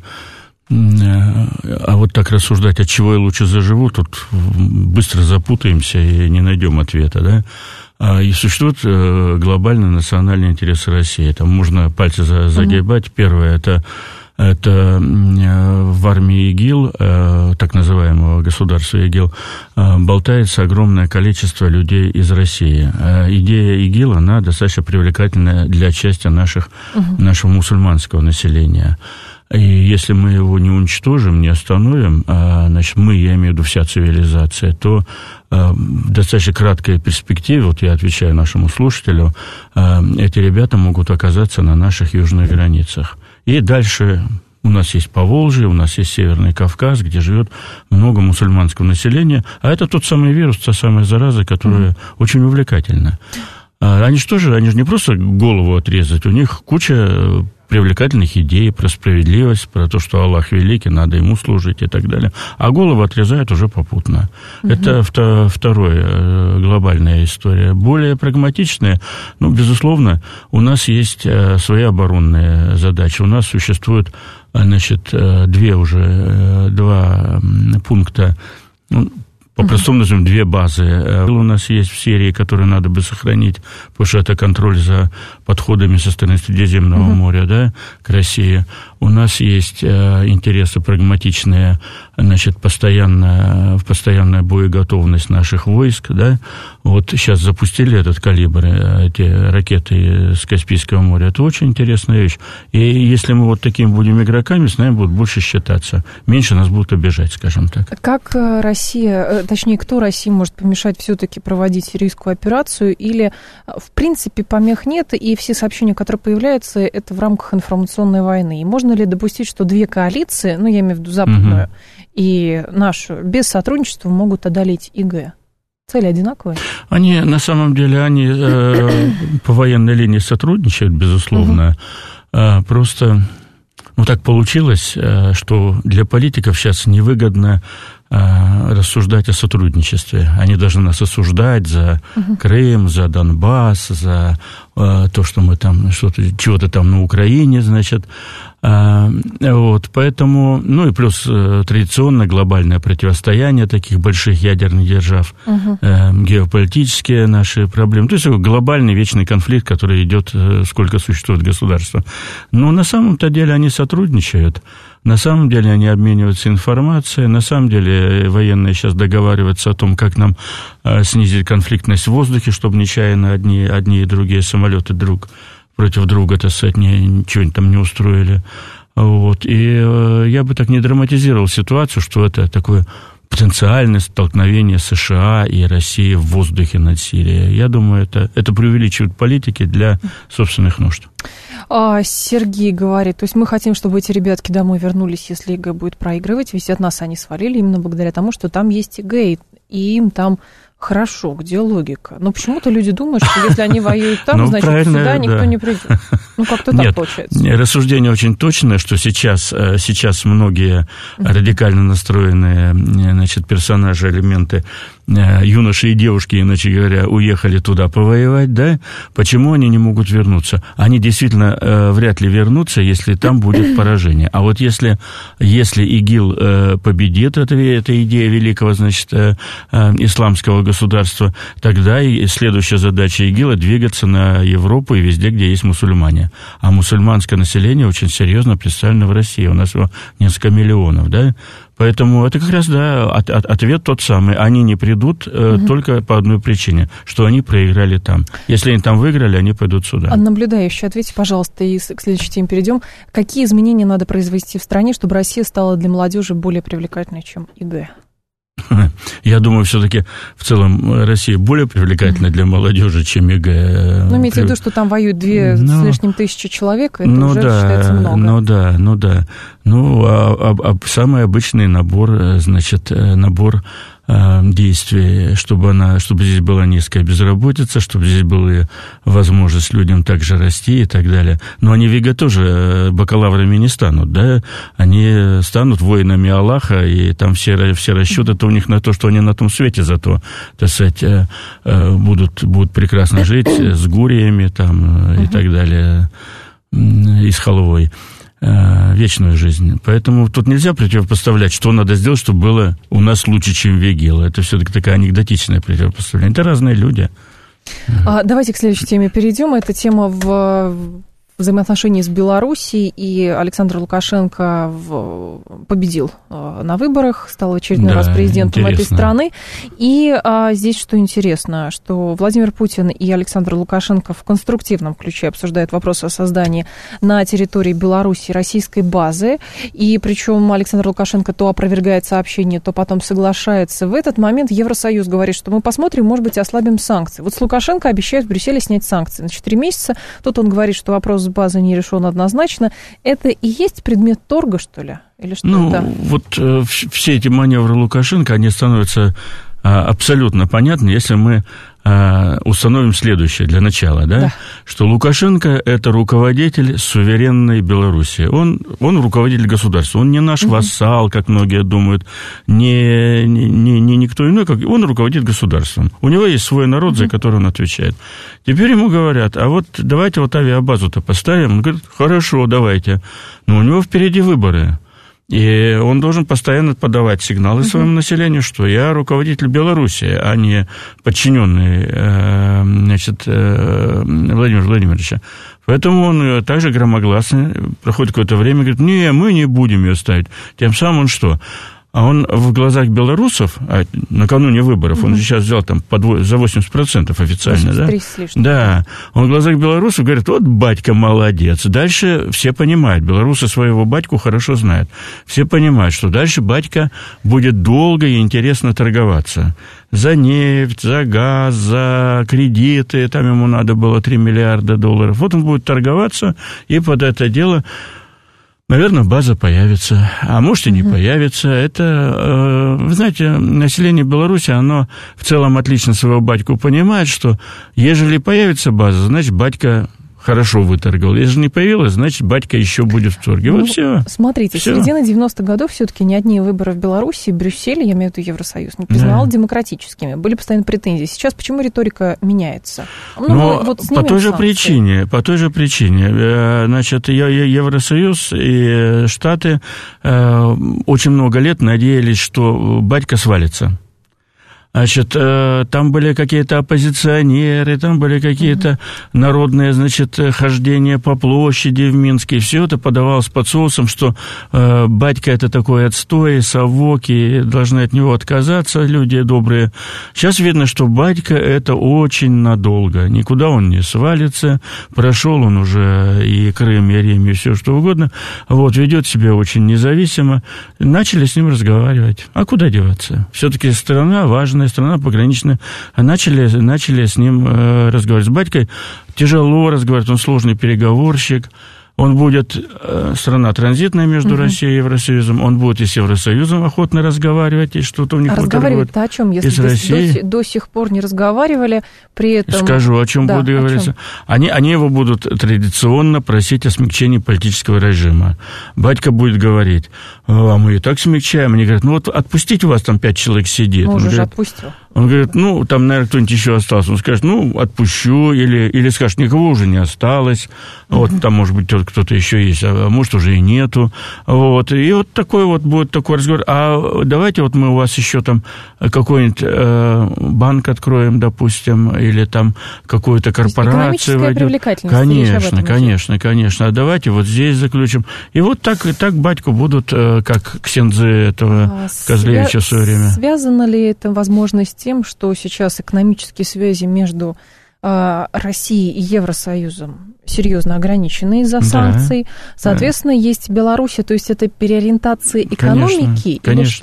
А вот так рассуждать, от чего я лучше заживу, тут быстро запутаемся и не найдем ответа, да. И существует глобальный национальный интерес России. Там можно пальцы загибать. Первое, это, это в армии ИГИЛ, так называемого государства ИГИЛ, болтается огромное количество людей из России. Идея ИГИЛ, она достаточно привлекательная для части наших, угу. нашего мусульманского населения. И если мы его не уничтожим, не остановим, значит, мы, я имею в виду вся цивилизация, то в достаточно краткой перспективе, вот я отвечаю нашему слушателю, эти ребята могут оказаться на наших южных границах. И дальше у нас есть Поволжье, у нас есть Северный Кавказ, где живет много мусульманского населения, а это тот самый вирус, та самая зараза, которая mm-hmm. очень увлекательна. Они же тоже, они же не просто голову отрезать, у них куча привлекательных идей про справедливость, про то, что Аллах великий, надо ему служить и так далее. А голову отрезают уже попутно. Угу. Это вто, вторая глобальная история. Более прагматичная, ну, безусловно, у нас есть свои оборонные задачи. У нас существует, значит, две уже, два пункта, ну, по-простому назовем, две базы. У нас есть в Сирии, которые надо бы сохранить, потому что это контроль за подходами со стороны Средиземного uh-huh. моря, да, к России. У нас есть э, интересы прагматичные, значит, постоянно, постоянная боеготовность наших войск, да. Вот сейчас запустили этот калибр, эти ракеты с Каспийского моря. Это очень интересная вещь. И если мы вот такими будем игроками, с нами будут больше считаться. Меньше нас будут обижать, скажем так. Как Россия, точнее, кто России может помешать все-таки проводить сирийскую операцию? Или, в принципе, помех нет, и все сообщения, которые появляются, это в рамках информационной войны? И можно ли допустить, что две коалиции, ну, я имею в виду западную, угу. и нашу, без сотрудничества могут одолеть ИГ? Цели одинаковые? Они, на самом деле, они э, по военной линии сотрудничают, безусловно. Угу. Э, просто, ну, так получилось, э, что для политиков сейчас невыгодно э, рассуждать о сотрудничестве. Они должны нас осуждать за угу. Крым, за Донбасс, за э, то, что мы там что-то, чего-то там на Украине, значит. Вот, поэтому, ну и плюс традиционно глобальное противостояние таких больших ядерных держав, угу. э, геополитические наши проблемы, то есть глобальный вечный конфликт, который идет, сколько существует государства. Но на самом-то деле они сотрудничают, на самом деле они обмениваются информацией, на самом деле военные сейчас договариваются о том, как нам э, снизить конфликтность в воздухе, чтобы нечаянно одни, одни и другие самолеты друг против друга, так сказать, ничего там не устроили. Вот. И э, я бы так не драматизировал ситуацию, что это такое потенциальное столкновение США и России в воздухе над Сирией. Я думаю, это, это преувеличивают политики для собственных нужд. А, Сергей говорит, то есть мы хотим, чтобы эти ребятки домой вернулись, если ИГ будет проигрывать, ведь от нас они свалили именно благодаря тому, что там есть ИГ, и им там хорошо, где логика? Но почему-то люди думают, что если они воюют там, ну, значит, сюда никто да. не придет. Ну, как-то так Нет, получается. Рассуждение очень точное, что сейчас, сейчас многие uh-huh. радикально настроенные, значит, персонажи, элементы, юноши и девушки, иначе говоря, уехали туда повоевать, да? Почему они не могут вернуться? Они действительно э, вряд ли вернутся, если там будет поражение. А вот если, если ИГИЛ э, победит, это, это идея великого, значит, э, э, исламского государства, тогда и следующая задача ИГИЛа — двигаться на Европу и везде, где есть мусульмане. А мусульманское население очень серьезно представлено в России. У нас его несколько миллионов, да? Поэтому это как раз, да, от, от, ответ тот самый. Они не придут э, угу. только по одной причине, что они проиграли там. Если они там выиграли, они пойдут сюда. А наблюдающий, ответьте, пожалуйста, и к следующей теме перейдем. Какие изменения надо произвести в стране, чтобы Россия стала для молодежи более привлекательной, чем ИГ? Я думаю, все-таки в целом Россия более привлекательна для молодежи, чем ЕГЭ. Ну, имейте в виду, что там воюют две ну, с лишним тысячи человек, это ну, уже да, считается много. Ну да, ну да. Ну, а, а, а самый обычный набор, значит, набор действий, чтобы, она, чтобы здесь была низкая безработица, чтобы здесь была возможность людям также расти и так далее. Но они в ЕГЭ тоже бакалаврами не станут, да? Они станут воинами Аллаха, и там все, все расчеты-то у них на то, что они на том свете зато, так сказать, будут, будут прекрасно жить с гуриями там, и так далее, и с халвой. Вечную жизнь. Поэтому тут нельзя противопоставлять, что надо сделать, чтобы было у нас лучше, чем в ЕГЭ. Это все-таки такая анекдотичная противопоставление. Это разные люди. А, давайте к следующей теме перейдем. Эта тема в взаимоотношении с Белоруссией, и Александр Лукашенко в, победил а, на выборах, стал в очередной да, раз президентом интересно. этой страны. И а, здесь что интересно, что Владимир Путин и Александр Лукашенко в конструктивном ключе обсуждают вопрос о создании на территории Беларуси российской базы, и причем Александр Лукашенко то опровергает сообщение, то потом соглашается. В этот момент Евросоюз говорит, что мы посмотрим, может быть, ослабим санкции. Вот с Лукашенко обещают в Брюсселе снять санкции на четыре месяца. Тут он говорит, что вопрос базы не решен однозначно. Это и есть предмет торга, что ли? Или что ну, это? Вот э, все эти маневры Лукашенко, они становятся э, абсолютно понятны, если мы э, установим следующее для начала, да? Да. Что Лукашенко – это руководитель суверенной Белоруссии. Он, он руководитель государства, он не наш угу. вассал, как многие думают, не, не, не, не никто иной, как он руководит государством. У него есть свой народ, угу. за который он отвечает. Теперь ему говорят, а вот давайте вот авиабазу-то поставим. Он говорит, хорошо, давайте. Но у него впереди выборы. И он должен постоянно подавать сигналы uh-huh. своему населению, что я руководитель Беларуси, а не подчиненный э, значит, э, Владимира Владимировича. Поэтому он также громогласно проходит какое-то время, говорит, не, мы не будем ее ставить. Тем самым он что? А он в глазах белорусов, а накануне выборов, угу. он сейчас взял там под, за восемьдесят процентов официально, да? с лишним. Да. Он в глазах белорусов говорит, вот батька молодец. Дальше все понимают, белорусы своего батьку хорошо знают. Все понимают, что дальше батька будет долго и интересно торговаться. За нефть, за газ, за кредиты, там ему надо было три миллиарда долларов. Вот он будет торговаться, и под это дело... Наверное, база появится, а может и не uh-huh. появится. Это, вы знаете, население Беларуси, оно в целом отлично своего батьку понимает, что ежели появится база, значит, батька хорошо выторговал. Если не появилась, значит, батька еще будет в торге. Ну, вот все. Смотрите, все. Середина девяностых годов все-таки ни одни выборы в Беларуси, Брюссель, я имею в виду Евросоюз, не признавал да. демократическими. Были постоянно претензии. Сейчас почему риторика меняется? Ну, Но вот по той же санкции. причине, по той же причине, значит, Евросоюз и Штаты очень много лет надеялись, что батька свалится. Значит, там были какие-то оппозиционеры, там были какие-то mm-hmm. народные, значит, хождения по площади в Минске. Все это подавалось под соусом, что э, батька это такой отстой, совок, и должны от него отказаться люди добрые. Сейчас видно, что батька это очень надолго. Никуда он не свалится. Прошел он уже и Крым, и Рим, и все что угодно. Вот, ведет себя очень независимо. Начали с ним разговаривать. А куда деваться? Все-таки страна важная, страна пограничная, начали, начали с ним э, разговаривать. С батькой тяжело разговаривать, он сложный переговорщик, он будет, э, страна транзитная между угу. Россией и Евросоюзом, он будет и с Евросоюзом охотно разговаривать, и что-то у них а разговаривать-то о чем, если до, до, до сих пор не разговаривали, при этом... Скажу, о чем да, будет говориться. Они, они его будут традиционно просить о смягчении политического режима. Батька будет говорить, а мы и так смягчаем. Они говорят, ну вот отпустите, у вас там пять человек сидит. Ну, он уже говорит, же отпустил. Он говорит, ну, там, наверное, кто-нибудь еще остался. Он скажет, ну, отпущу, или, или скажет, никого уже не осталось. Uh-huh. Вот, там, может быть, кто-то еще есть, а может, уже и нету. Вот, и вот такой вот будет такой разговор. А давайте вот мы у вас еще там какой-нибудь э, банк откроем, допустим, или там какую-то корпорацию. Экономическая привлекательность. Конечно, конечно, конечно. А давайте вот здесь заключим. И вот так, так батьку будут, э, как ксензы этого а Козлевича свя- в свое время. Связано ли это возможность тем, что сейчас экономические связи между э, Россией и Евросоюзом серьезно ограничены из-за да, санкций? Соответственно, да. есть Беларусь, то есть это переориентация экономики? Конечно, конечно.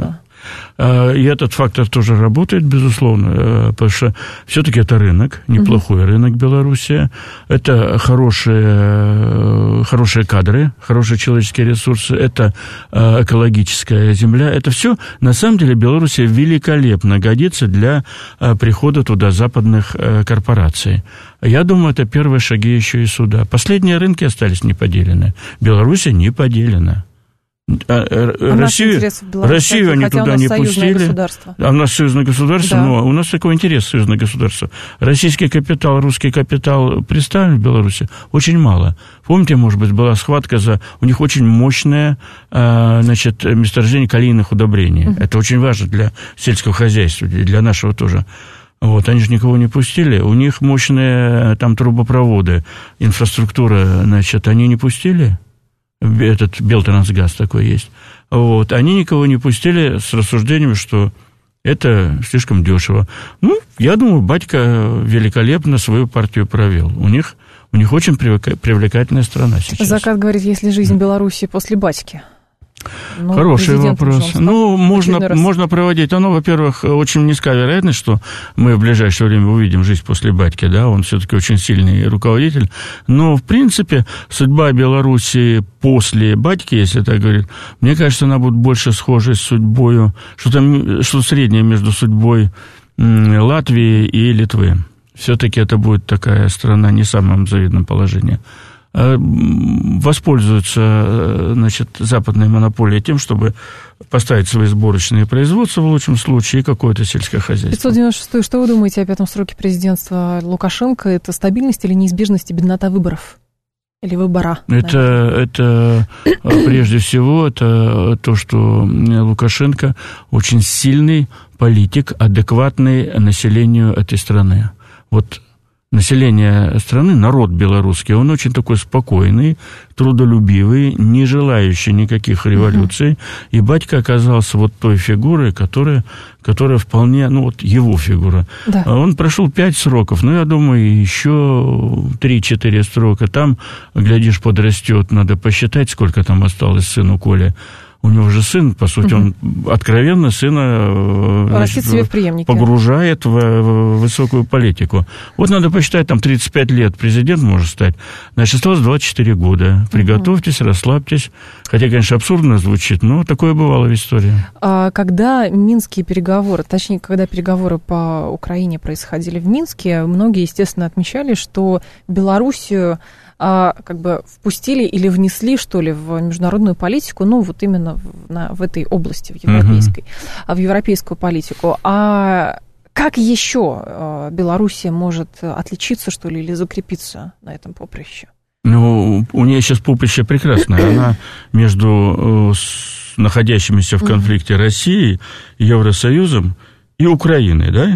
И этот фактор тоже работает, безусловно, потому что все-таки это рынок, неплохой uh-huh. рынок Белоруссия. Это хорошие, хорошие кадры, хорошие человеческие ресурсы, это экологическая земля. Это все, на самом деле, Белоруссия великолепно годится для прихода туда западных корпораций. Я думаю, это первые шаги еще и сюда. Последние рынки остались не поделены. Белоруссия не поделена. А, а Россию, Россию они туда не пустили. А у нас союзное государство, да. Но у нас такой интерес союзное государство. Российский капитал, русский капитал представлен в Беларуси очень мало. Помните, может быть, была схватка за... У них очень мощное, значит, месторождение калийных удобрений. Uh-huh. Это очень важно для сельского хозяйства, для нашего тоже. Вот, они же никого не пустили. У них мощные там трубопроводы, инфраструктура, значит, они не пустили. Этот Белтрансгаз такой есть. Вот. Они никого не пустили с рассуждениями, что это слишком дешево. Ну, я думаю, батька великолепно свою партию провел. У них, у них очень привлекательная страна сейчас. Закат говорит, есть ли жизнь Беларуси после батьки? Ну, хороший вопрос. Ну, можно, можно проводить. Оно, во-первых, очень низкая вероятность, что мы в ближайшее время увидим жизнь после батьки, да, он все-таки очень сильный руководитель. Но, в принципе, судьба Беларуси после батьки, если так говорить, мне кажется, она будет больше схожа с судьбой, что-то, что среднее между судьбой Латвии и Литвы. Все-таки это будет такая страна не в самом завидном положении. Воспользуются, значит, западные монополии тем, чтобы поставить свои сборочные производства, в лучшем случае, и какое-то сельское хозяйство. пятьсот девяносто шестой. Что вы думаете о пятом сроке президентства Лукашенко? Это стабильность или неизбежность и беднота выборов? Или выбора? Это, это прежде всего, это то, что Лукашенко очень сильный политик, адекватный населению этой страны. Вот население страны, народ белорусский, он очень такой спокойный, трудолюбивый, не желающий никаких революций. Uh-huh. И батька оказался вот той фигурой, которая, которая вполне, ну вот его фигура. Да. Он прошел пять сроков, но я думаю, еще три-четыре срока. Там, глядишь, подрастет, надо посчитать, сколько там осталось сыну Коле. У него же сын, по сути, угу. он откровенно сына значит, себе в погружает в, в высокую политику. Вот надо посчитать, там тридцать пять лет президент может стать, значит, осталось двадцать четыре года. Приготовьтесь, угу. расслабьтесь. Хотя, конечно, абсурдно звучит, но такое бывало в истории. А когда минские переговоры, точнее, когда переговоры по Украине происходили в Минске, многие, естественно, отмечали, что Белоруссию а, как бы впустили или внесли, что ли, в международную политику, ну, вот именно в, на, в этой области, в европейской, uh-huh. в европейскую политику. А как еще Белоруссия может отличиться, что ли, или закрепиться на этом поприще? Ну, у нее сейчас поприще прекрасное. Она между с, находящимися в конфликте Россией, Евросоюзом и Украиной, да?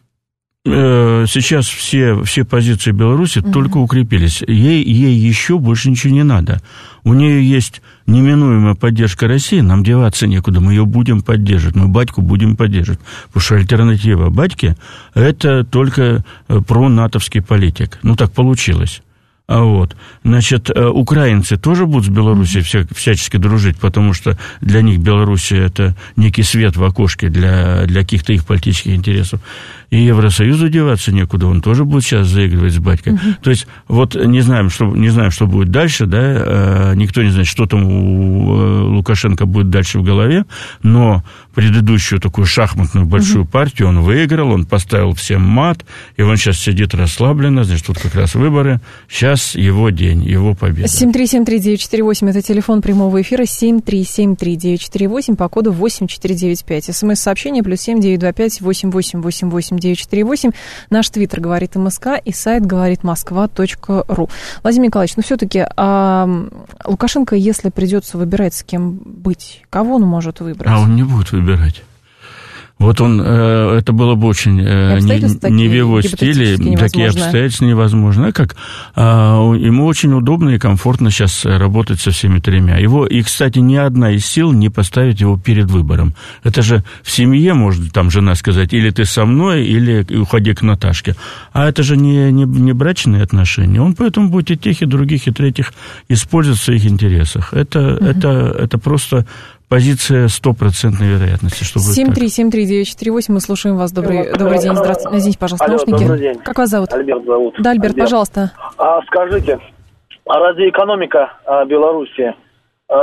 Сейчас все, все позиции Беларуси uh-huh. только укрепились. Ей, ей еще больше ничего не надо. У нее есть неминуемая поддержка России, нам деваться некуда, мы ее будем поддерживать, мы батьку будем поддерживать. Потому что альтернатива батьке – это только пронатовский политик. Ну, так получилось. А вот, значит, украинцы тоже будут с Белоруссией вся, всячески дружить, потому что для них Белоруссия – это некий свет в окошке для, для каких-то их политических интересов. И Евросоюзу деваться некуда, он тоже будет сейчас заигрывать с батькой. Uh-huh. То есть, вот не знаем, что, не знаем, что будет дальше, да, никто не знает, что там у Лукашенко будет дальше в голове, но предыдущую такую шахматную большую uh-huh. партию он выиграл, он поставил всем мат, и он сейчас сидит расслабленно, значит, тут как раз выборы, сейчас его день, его победа. семь три семь три девять четыре восемь, это телефон прямого эфира, семь три семь три девять четыре восемь, по коду восемь четыре девять пять. СМС-сообщение плюс семь девять два пять восемь восемь восемь восемь девять четыре восемь. Наш твиттер говорит МСК и сайт говорит москва точка ру. Владимир Николаевич, ну все-таки а, Лукашенко, если придется выбирать, с кем быть, кого он может выбрать? А он не будет выбирать. Вот он, это было бы очень не, не в его стиле, такие обстоятельства невозможны. А как? Ему очень удобно и комфортно сейчас работать со всеми тремя. Его, и, кстати, ни одна из сил не поставит его перед выбором. Это же в семье может там жена сказать, или ты со мной, или уходи к Наташке. А это же не, не, не брачные отношения. Он поэтому будет и тех, и других, и третьих использовать в своих интересах. Это, угу. это, это просто позиция стопроцентной вероятности, что будет семь три семь три девять четыре восемь, мы слушаем вас. Добрый, добрый день, здравствуйте. Наденьте, пожалуйста, Алло, наушники. добрый день. Как вас зовут? Альберт зовут. Да, Альберт, Альберт. пожалуйста. А скажите, а разве экономика а, Беларуси а,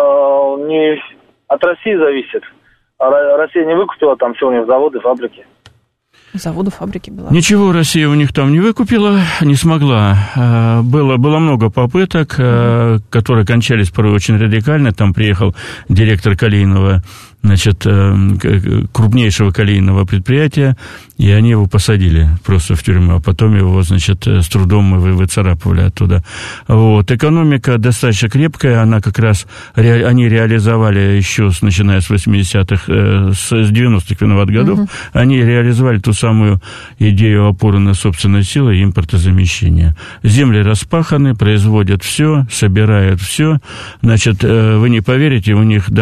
не от России зависит? А Россия не выкупила там все у них заводы, фабрики? Заводы, фабрики, Беларусь. Ничего Россия у них там не выкупила, не смогла. Было, было много попыток, mm-hmm. которые кончались порой очень радикально. Там приехал директор колейного, значит, крупнейшего колейного предприятия, и они его посадили просто в тюрьму, а потом его, значит, с трудом мы выцарапывали оттуда. Вот. Экономика достаточно крепкая, она как раз, ре, они реализовали еще, с, начиная с восьмидесятых, с девяностых, виноват, годов, uh-huh. они реализовали ту самую идею опоры на собственные силы и импортозамещения. Земли распаханы, производят все, собирают все. Значит, вы не поверите, у них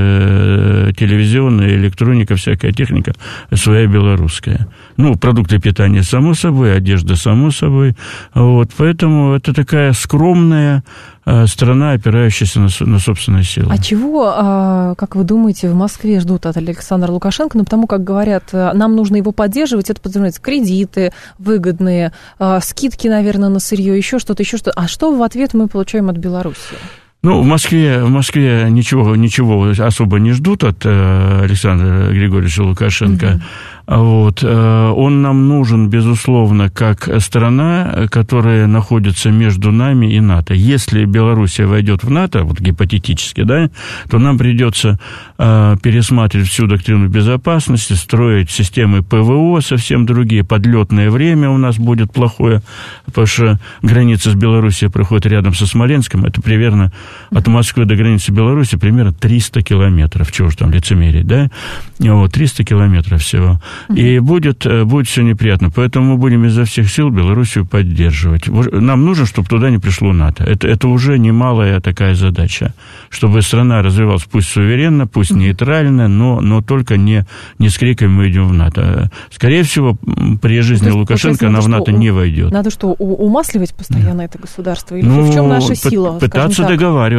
даже телевизионная, электроника, всякая техника своя белорусская. Ну, продукты питания, само собой, одежда, само собой. Вот, поэтому это такая скромная страна, опирающаяся на, на собственные силы. А чего, как вы думаете, в Москве ждут от Александра Лукашенко? Ну, потому как говорят, нам нужно его поддерживать, это подразумевается кредиты выгодные, скидки, наверное, на сырье, еще что-то, еще что-то. А что в ответ мы получаем от Беларуси? Ну, в Москве, в Москве ничего, ничего особо не ждут от э, Александра Григорьевича Лукашенко. Mm-hmm. Вот. Э, он нам нужен, безусловно, как страна, которая находится между нами и НАТО. Если Белоруссия войдет в НАТО, вот гипотетически, да, то нам придется э, пересматривать всю доктрину безопасности, строить системы ПВО совсем другие, подлетное время у нас будет плохое, потому что граница с Белоруссией проходит рядом со Смоленском, это примерно от Москвы до границы Беларуси примерно триста километров. Чего же там лицемерить, да? Вот, триста километров всего. И будет, будет все неприятно. Поэтому мы будем изо всех сил Белоруссию поддерживать. Нам нужно, чтобы туда не пришло НАТО. Это, это уже немалая такая задача. Чтобы страна развивалась пусть суверенно, пусть нейтрально, но, но только не, не с криками «мы идем в НАТО». Скорее всего, при жизни есть, Лукашенко она в НАТО не войдет. Надо что, умасливать постоянно это государство? Или ну, в чем наша сила? Пытаться договариваться.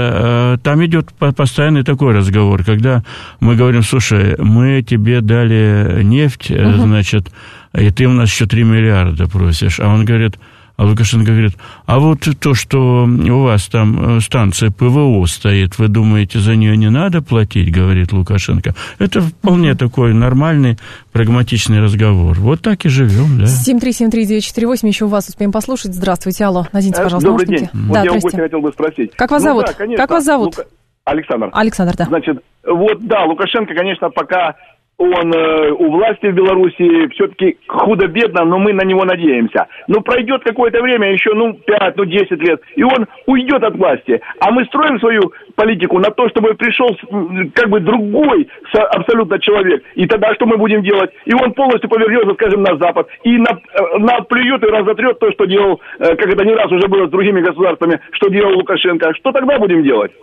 Там идет постоянный такой разговор, когда мы говорим: слушай, мы тебе дали нефть, uh-huh. значит, и ты у нас еще три миллиарда просишь. А он говорит, а Лукашенко говорит, а вот то, что у вас там станция ПВО стоит, вы думаете, за нее не надо платить, говорит Лукашенко. Это вполне такой нормальный, прагматичный разговор. Вот так и живем, да. семь три семь три девять четыре восемь, еще вас успеем послушать. Здравствуйте, алло, наденьте, пожалуйста, Добрый наушники. день. Да, вот я у гостя хотел бы спросить. Как вас ну, зовут? Да, конечно, как вас зовут? Лука... Александр. Александр, да. Значит, вот, да, Лукашенко, конечно, пока он э, у власти в Беларуси все-таки худо-бедно, но мы на него надеемся. Но пройдет какое-то время, еще, ну, пять, ну, десять лет, и он уйдет от власти. А мы строим свою политику на то, чтобы пришел как бы другой абсолютно человек. И тогда что мы будем делать? И он полностью повернется, скажем, на Запад, и наплюет и разотрет то, что делал, э, как это не раз уже было с другими государствами, что делал Лукашенко. Что тогда будем делать?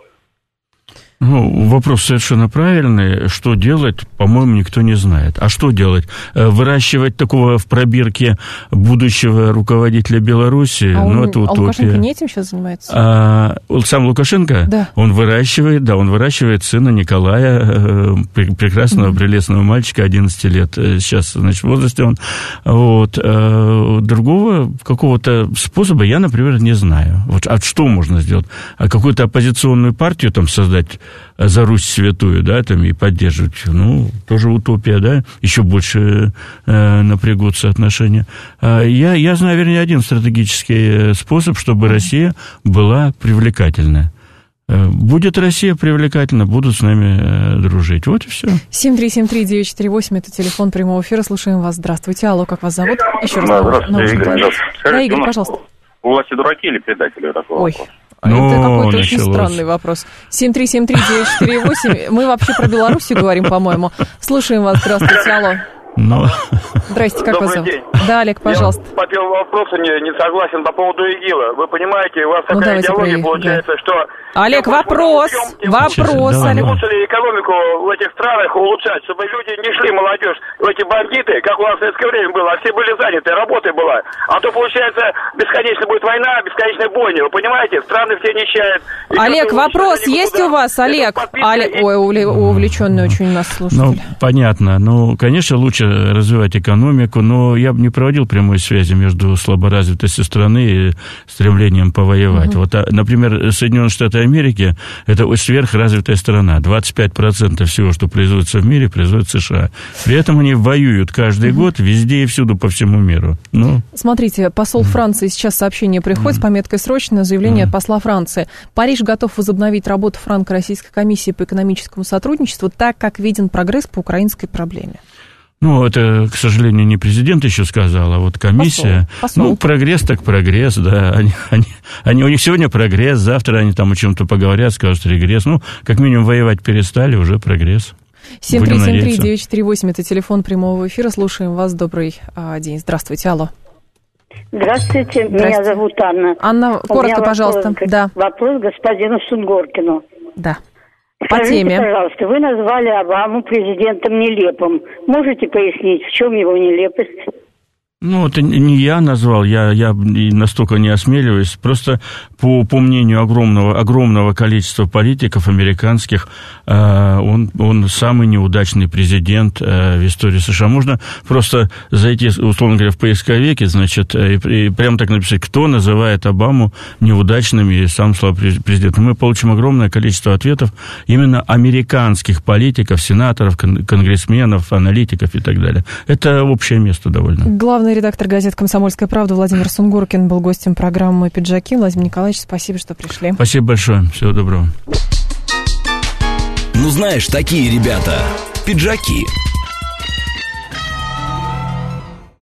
Ну, вопрос совершенно правильный. Что делать, по-моему, никто не знает. А что делать? Выращивать такого в пробирке будущего руководителя Беларуси? А, ну, он, это утопия. А Лукашенко не этим сейчас занимается? А, сам Лукашенко? Да. Он выращивает, да, он выращивает сына Николая, прекрасного, mm-hmm. прелестного мальчика, одиннадцати лет. Сейчас, значит, в возрасте он. Вот. Другого какого-то способа я, например, не знаю. Вот, а что можно сделать? А какую-то оппозиционную партию там создать за Русь святую, да, там, и поддерживать, ну, тоже утопия, да, еще больше э, напрягутся отношения. А я, я знаю, вернее, один стратегический способ, чтобы Россия была привлекательна. Будет Россия привлекательна, будут с нами э, дружить. Вот и все. семь три семь три девять четыре восемь, это телефон прямого эфира. Слушаем вас. Здравствуйте. Алло, как вас зовут? Еще раз. Да, здравствуйте, Игорь. Здравствуйте. Да, Игорь, пожалуйста. Власти дураки или предатели? Такой Ой. вопрос. Ну, это какой-то началось. очень странный вопрос. семь три семь три девять четыре восемь. Мы вообще про Белоруссию говорим, по-моему. Слушаем вас. Здравствуйте. Алло. Но... Здрасте, как Добрый вас зовут? день. Да, Олег, пожалуйста. Я по первому вопросу не, не согласен по поводу ИГИЛа. Вы понимаете, у вас Ну, такая идеология проехали, получается, да. что Олег, вопрос, вопрос, Сейчас, Олег. Улучшили экономику в этих странах улучшать, чтобы люди не шли, молодежь, в эти бандиты, как у нас в советское время было, а все были заняты, работа была. А то, получается, бесконечно будет война, бесконечная бойня, вы понимаете? Страны все нищают. Олег, вопрос есть у вас, Олег? Олег, ой, увлеченный очень у нас слушатель. Ну, понятно. Ну, конечно, лучше развивать экономику, но я бы не проводил прямой связи между слаборазвитостью страны и стремлением повоевать. Угу. Вот, например, Соединенные Штаты Америки – это сверхразвитая страна. двадцать пять процентов всего, что производится в мире, производит США. При этом они воюют каждый угу. год везде и всюду по всему миру. Ну. Смотрите, посол Франции, сейчас сообщение приходит с пометкой «Срочное», заявление от посла Франции. Париж готов возобновить работу франко-российской комиссии по экономическому сотрудничеству, так как виден прогресс по украинской проблеме. Ну, это, к сожалению, не президент еще сказал, а вот комиссия. Посол. Посол. Ну, прогресс так прогресс, да. Они, они, они, у них сегодня прогресс, завтра они там о чем-то поговорят, скажут регресс. Ну, как минимум, воевать перестали, уже прогресс. семь три семь три девять четыре восемь, это телефон прямого эфира. Слушаем вас. Добрый а, день. Здравствуйте, алло. Здравствуйте, Здравствуйте, меня зовут Анна. Анна, коротко, пожалуйста. Вопрос, да. вопрос господину Сунгоркину. Да. По Скажите, теме. пожалуйста, вы назвали Обаму президентом нелепым. Можете пояснить, в чем его нелепость? Ну, это не я назвал, я, я настолько не осмеливаюсь. Просто по, по мнению огромного, огромного количества политиков американских, э, он, он самый неудачный президент э, в истории США. Можно просто зайти, условно говоря, в поисковике, значит, и, и прямо так написать, кто называет Обаму неудачным и сам слаб президентом. Мы получим огромное количество ответов именно американских политиков, сенаторов, кон- конгрессменов, аналитиков и так далее. Это общее место довольно. Главный редактор газеты «Комсомольская правда» Владимир Сунгоркин был гостем программы «Пиджаки». Владимир Николаевич, спасибо, что пришли. Спасибо большое. Всего доброго. Ну, знаешь, такие ребята. Пиджаки.